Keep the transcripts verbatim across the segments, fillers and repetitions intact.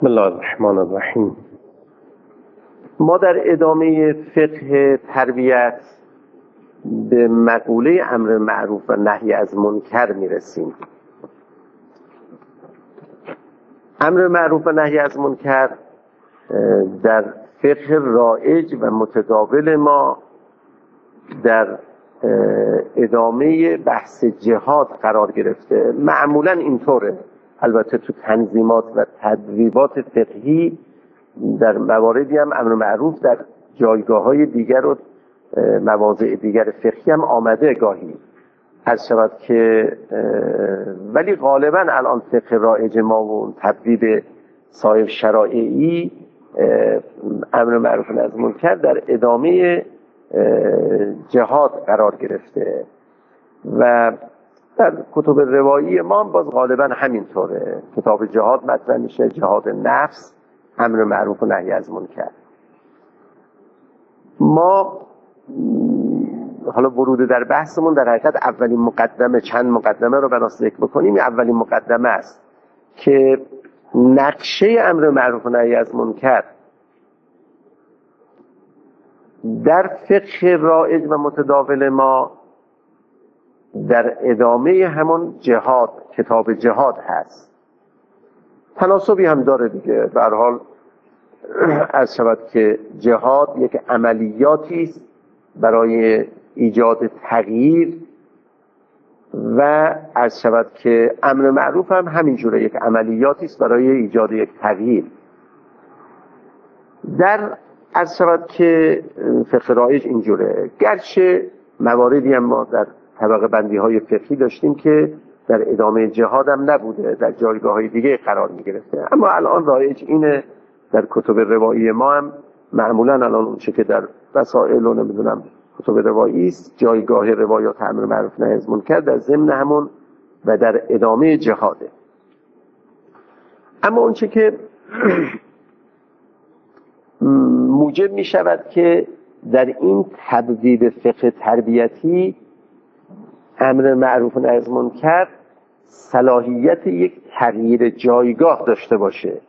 بسم الله الرحمن الرحیم. ما در ادامه فقه تربیت به مقوله امر معروف و نهی از منکر میرسیم. امر معروف و نهی از منکر در فقه رایج و متداول ما در ادامه بحث جهاد قرار گرفته. معمولا اینطوره، البته تو تنظیمات و تدریبات فقهی در مواردی هم امر معروف در جایگاه‌های دیگر و مواضع دیگر فقهی هم آمده گاهی از شود که، ولی غالبا الان فقه رایج ما و تدریب صاحب شرایعی امر معروف و نهی از منکر در ادامه جهاد قرار گرفته و در کتب روایی ما هم باز غالبا همینطوره. کتاب جهاد مطرح میشه، جهاد نفس، امر معروف و نهی از منکر. ما حالا ورود در بحثمون در حقیقت اولین مقدمه، چند مقدمه رو بنا ذکر بکنیم. اولین مقدمه است که نقشه امر معروف و نهی از منکر در فقه رایج و متداول ما در ادامه همون جهاد، کتاب جهاد هست. تناسبی هم داره دیگه. به هر حال عرض شود که جهاد یک عملیاتی است برای ایجاد تغییر و عرض شود که امر معروف هم همینجوره، یک عملیاتی است برای ایجاد یک تغییر. در عرض شود که فقه رایج اینجوره، گرچه مواردی هم ما در طبقه بندی های فقهی داشتیم که در ادامه جهاد هم نبوده، در جایگاه های دیگه قرار می گرفته، اما الان رایج اینه در کتب روایی ما هم معمولا الان اون چه که در وسائل و نمیدونم کتب روایی است، جایگاه روایات امر معروف نهی از منکر در ضمن همون و در ادامه جهاده. اما اون چه که موجب می شود که در این تبدیل فقه تربیتی امر معروف نهی از منکر صلاحیت یک تغییر جایگاه داشته باشه،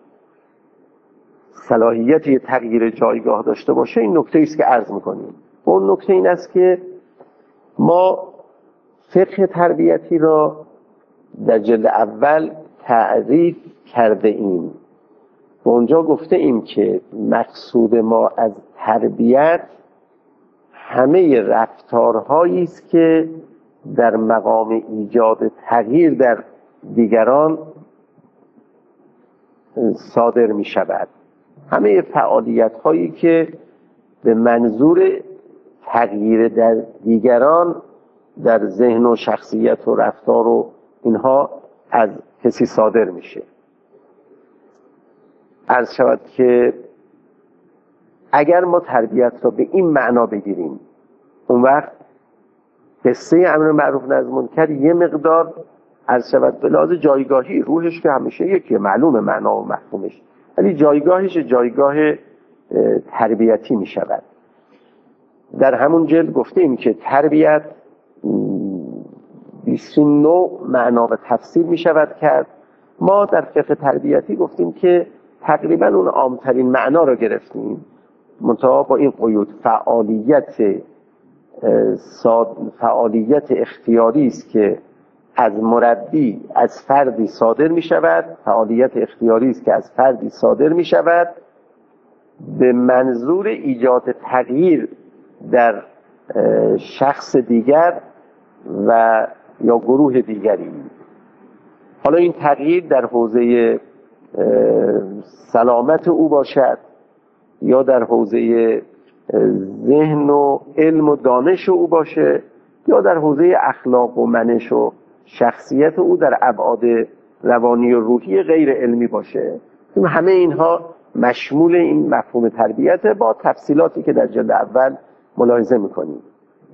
صلاحیت یک تغییر جایگاه داشته باشه این نکته است که عرض میکنیم. اون نکته این است که ما فقه تربیتی را در جلد اول تعریف کرده ایم و اونجا گفته ایم که مقصود ما از تربیت همه رفتارهایی است که در مقام ایجاد تغییر در دیگران صادر می شود، همه فعالیت هایی که به منظور تغییر در دیگران در ذهن و شخصیت و رفتار و اینها از کسی صادر میشه. عرض شود که اگر ما تربیت را به این معنا بگیریم، اون وقت قصه امر معروف نهی از منکر یه مقدار عرض شود به لحاظ جایگاهی، روحش که همیشه یکیه، معلومه معنا و مفهومش، ولی جایگاهش جایگاه تربیتی می شود. در همون جلد گفته ایم که تربیت بیست و نه معنا و تفسیر می شود کرد. ما در فقه تربیتی گفتیم که تقریبا اون عامترین معنا رو گرفتیم، منتها با این قیود: فعالیت فعالیت اختیاری است که از مربی از فردی صادر می شود، فعالیت اختیاری است که از فردی صادر می شود به منظور ایجاد تغییر در شخص دیگر و یا گروه دیگری. حالا این تغییر در حوزه سلامت او باشد یا در حوزه ذهن و علم و دانش او باشه یا در حوزه اخلاق و منش و شخصیت او در ابعاد روانی و روحی غیر علمی باشه. همه اینها مشمول این مفهوم تربیت با تفصیلاتی که در جلد اول ملاحظه میکنیم.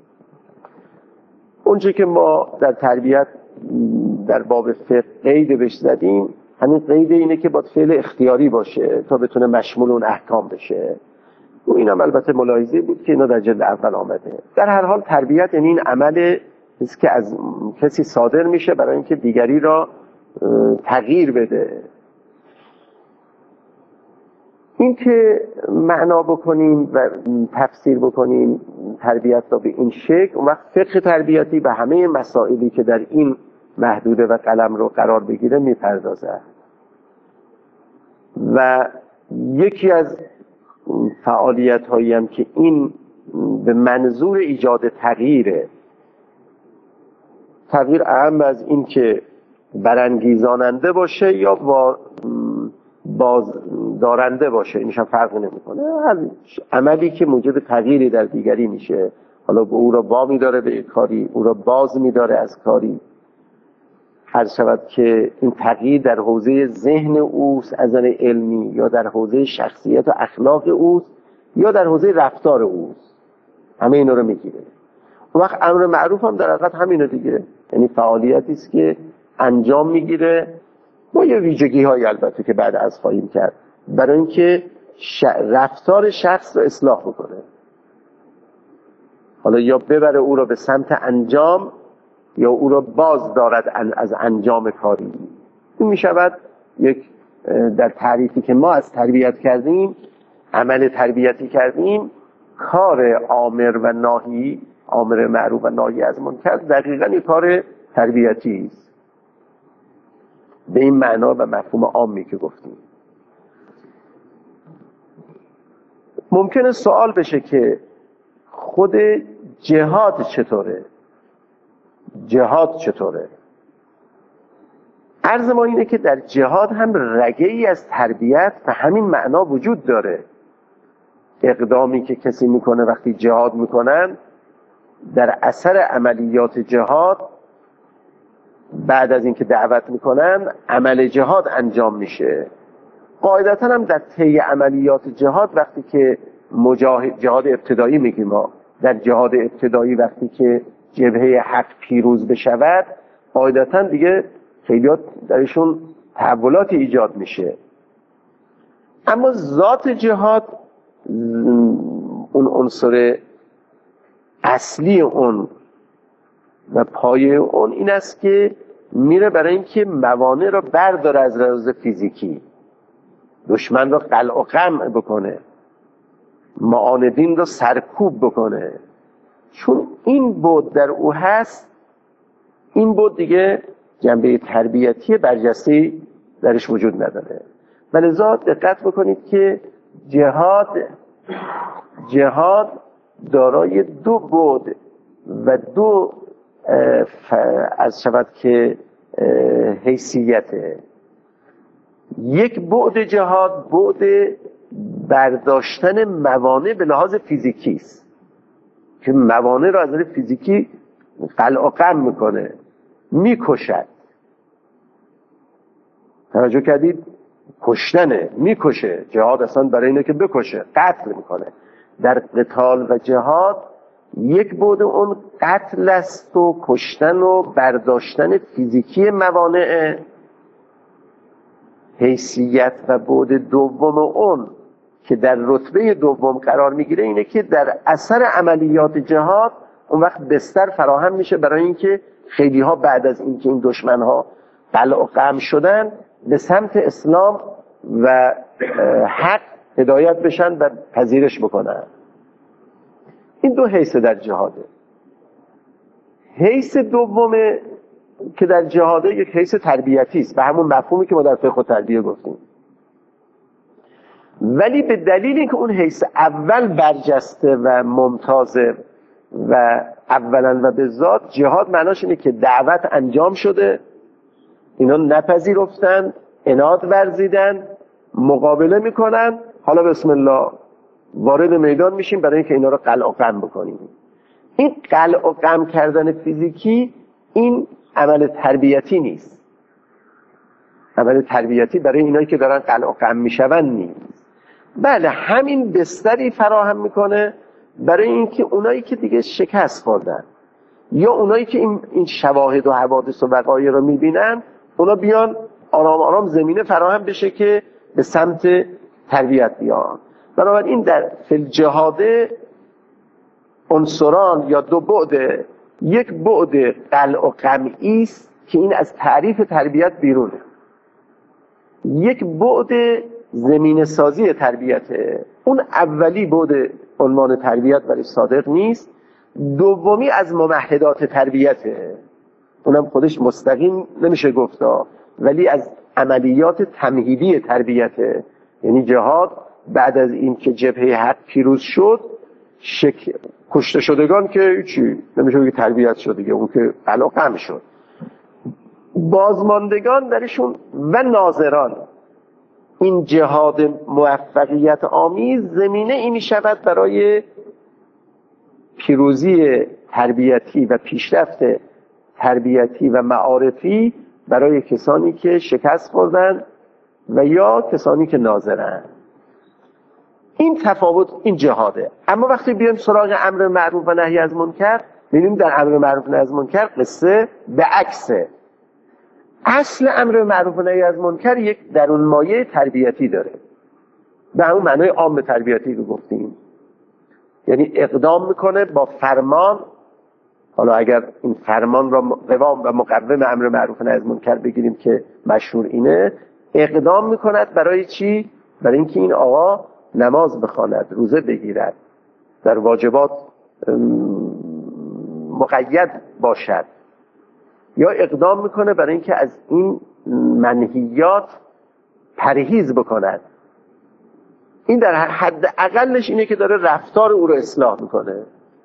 اونچه که ما در تربیت در باب فقه قید بهش زدیم، همین قید اینه که باید فعل اختیاری باشه تا بتونه مشمول اون احکام بشه. و این هم البته ملاحظه بود که اینا در جلد اول آمده. در هر حال تربیت یعنی این عمل است که از کسی صادر میشه برای اینکه دیگری را تغییر بده. این که معنا بکنیم و تفسیر بکنیم تربیت را به این شکل، اون وقت فقه تربیتی به همه مسائلی که در این محدوده و قلم رو قرار بگیره میپردازه. و یکی از فعالیت هایی هم که این به منظور ایجاد تغییره، تغییر اهم از این که برانگیزاننده باشه یا باز دارنده باشه، اینش هم فرق نمیکنه. هر عملی که موجب تغییری در دیگری میشه، حالا او را با میداره به کاری، او را باز میداره از کاری، هر شود که این تغییر در حوزه ذهن اوست از نظر علمی، یا در حوزه شخصیت و اخلاق اوست، یا در حوزه رفتار اوست، همه اینا رو میگیره. اون وقت امر معروف هم در حقیقت همینه دیگه، یعنی فعالیتی است که انجام میگیره با یه ویژگی های البته که بعد از خواهیم کرد، برای اینکه ش... رفتار شخص رو اصلاح بکنه، حالا یا ببره او رو به سمت انجام یا او را باز دارد از انجام کاری. این می شود یک، در تعریفی که ما از تربیت کردیم، عمل تربیتی کردیم، کار آمر و ناهی، آمر معروف و ناهی از منکر، دقیقاً یک کار تربیتی است به این معنا و مفهوم عامی که گفتیم. ممکنه سوال بشه که خود جهاد چطوره؟ جهاد چطوره؟ عرض ما اینه که در جهاد هم رگه ای از تربیت و همین معنا وجود داره. اقدامی که کسی میکنه وقتی جهاد میکنن، در اثر عملیات جهاد بعد از اینکه دعوت میکنن عمل جهاد انجام میشه. قاعدتا هم در طی عملیات جهاد، وقتی که مجاهد، جهاد ابتدایی میگیم ما، در جهاد ابتدایی وقتی که جبهه حق پیروز بشود، قاعدتا دیگه خیلیات درشون تحولاتی ایجاد میشه. اما ذات جهاد، اون عنصر اصلی اون و پایه اون این است که میره برای اینکه موانع را برداره از لحاظ فیزیکی، دشمن را قلع و قمع بکنه، معاندین را سرکوب بکنه. چون این بود در او هست، این بود دیگه جنبه تربیتی برجسته‌ای درش وجود نداره. ولذا دقت بکنید که جهاد جهاد دارای دو بود و دو از شود که حیثیته. یک بعد جهاد بعد برداشتن موانع به لحاظ فیزیکی است که موانع را از نظر فیزیکی قلع و قمع میکنه، میکشد. توجه کردید؟ کشتنه، میکشه. جهاد اصلا برای اینه که بکشه، قتل میکنه. در قتال و جهاد یک بعد اون قتل است و کشتن و برداشتن فیزیکی موانع. حیثیت و بعد دوم اون که در رتبه دوم قرار میگیره اینه که در اثر عملیات جهاد اون وقت بستر فراهم میشه برای اینکه خیلی ها بعد از اینکه این دشمن ها قلع و قمع شدن به سمت اسلام و حق هدایت بشن و پذیرش بکنن. این دو حیث در جهاده. حیث دومه که در جهاده یک حیث تربیتی است، به همون مفهومی که ما در فقه و تربیه گفتیم، ولی به دلیل اینکه اون حیث اول برجسته و ممتازه و اولا و به ذات، جهاد معناش اینه که دعوت انجام شده، اینا نپذیرفتن، عناد ورزیدن، مقابله میکنن، حالا بسم الله وارد میدان میشیم برای اینکه اینا رو قلع و قمع بکنیم. این قلع و قمع کردن فیزیکی این عمل تربیتی نیست. عمل تربیتی برای اینایی که دارن قلع و قمع میشون نیست. بله، همین بستری فراهم میکنه برای اینکه اونایی که دیگه شکست خوردن یا اونایی که این این شواهد و حوادث و وقایع رو میبینن، اونا بیان آرام آرام زمینه فراهم بشه که به سمت تربیت بیان. بنابراین در فی جهاده عنصران یا دو بعد، یک بعد قلع و قمعی است که این از تعریف تربیت بیرونه، یک بعد زمین سازی تربیته. اون اولی بود عنوان تربیت برای صادق نیست، دومی از ممهدات تربیته، اونم خودش مستقیم نمیشه گفتا، ولی از عملیات تمهیدی تربیته. یعنی جهاد بعد از این که جبهه حق پیروز شد، شک... کشته شدگان که چی نمیشه بگه تربیت شد دیگه، اون که علاقه شد. بازماندگان درشون و ناظران، این جهاد موفقیت آمیز زمینه ای می شود برای پیروزی تربیتی و پیشرفت تربیتی و معارفی برای کسانی که شکست خوردن و یا کسانی که ناظرن. این تفاوت این جهاده. اما وقتی بیایم سراغ امر معروف و نهی از منکر، می‌بینیم در امر معروف و نهی از منکر قصه به عکسه. اصل امر معروف و نهی از منکر یک درون مایه تربیتی داره، به همون معنای عام تربیتی رو گفتیم. یعنی اقدام میکنه با فرمان، حالا اگر این فرمان را قوام و مقوم امر معروف و نهی از منکر بگیریم که مشهور اینه، اقدام میکند برای چی؟ برای اینکه این آقا نماز بخواند، روزه بگیرد، در واجبات مقید باشد، یا اقدام میکنه برای اینکه از این منهیات پرهیز بکند. این در حد اقلش اینه که داره رفتار او رو اصلاح میکنه.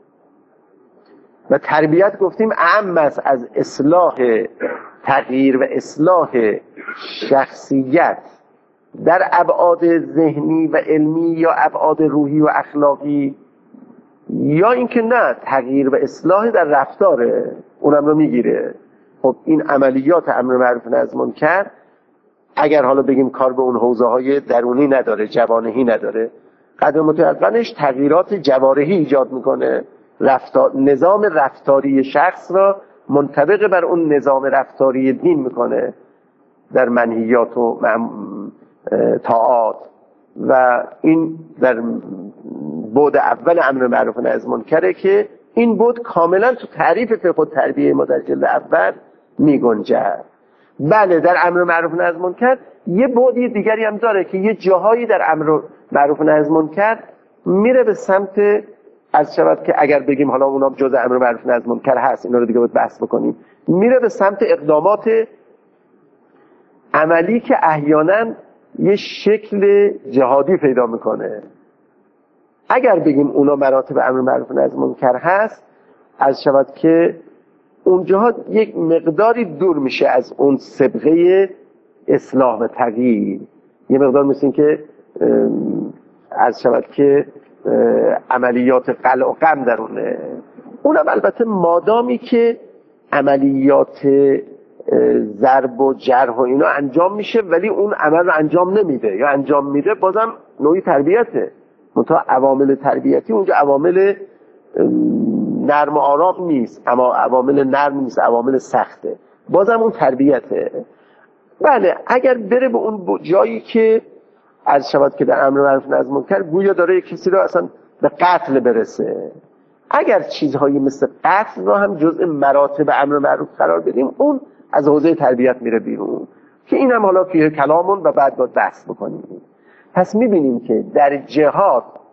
و تربیت گفتیم اهم است از اصلاح تغییر و اصلاح شخصیت در ابعاد ذهنی و علمی یا ابعاد روحی و اخلاقی، یا اینکه نه، تغییر و اصلاح در رفتاره اونم رو میگیره. خب این عملیات امر معروف و نهی از منکر اگر حالا بگیم کار به اون حوزه های درونی نداره، جوانحی نداره، قدر متوقعش تغییرات جوارحی ایجاد میکنه، رفتار، نظام رفتاری شخص را منطبق بر اون نظام رفتاری دین میکنه در منهیات و طاعات. و این در بعد اول امر معروف و نهی از منکره که این بود کاملا تو تعریف فقه و تربیه ما در جلد اول میگنجد. بله در امر معروف و نهی از منکر یه بعدی دیگری هم داره که یه جاهایی در امر معروف و نهی از منکر میره به سمت، از شود که اگر بگیم حالا اونام جزء امر معروف و نهی از منکر هست، اینا رو دیگه باید بحث بکنیم، میره به سمت اقدامات عملی که احیانا یه شکل جهادی پیدا میکنه. اگر بگیم اونا مراتب امر معروف و نهی از منکر هست، از شود که اونجاها یک مقداری دور میشه از اون سابقه اصلاح و تغییر، یه مقدار مثل این که از شود که عملیات قلع و قم درونه. اونم البته مادامی که عملیات ضرب و جرح و اینا انجام میشه ولی اون عمل رو انجام نمیده، یا انجام میده بازم نوعی تربیته، منتها عوامل تربیتی اونجا عوامل نرم و آرام نیست، اما عوامل نرم نیست، عوامل سخته، بازم اون تربیته. بله اگر بره به اون جایی که از شود که در امر معروف و نهی از منکر گویا داره کسی رو اصلا به قتل برسه، اگر چیزهایی مثل قتل رو هم جزء مراتب امر معروف قرار بدیم، اون از حوزه تربیت میره بیرون، که اینم حالا فیه کلامون و بعد باید بحث بکنیم. پس میبینیم که در جهاد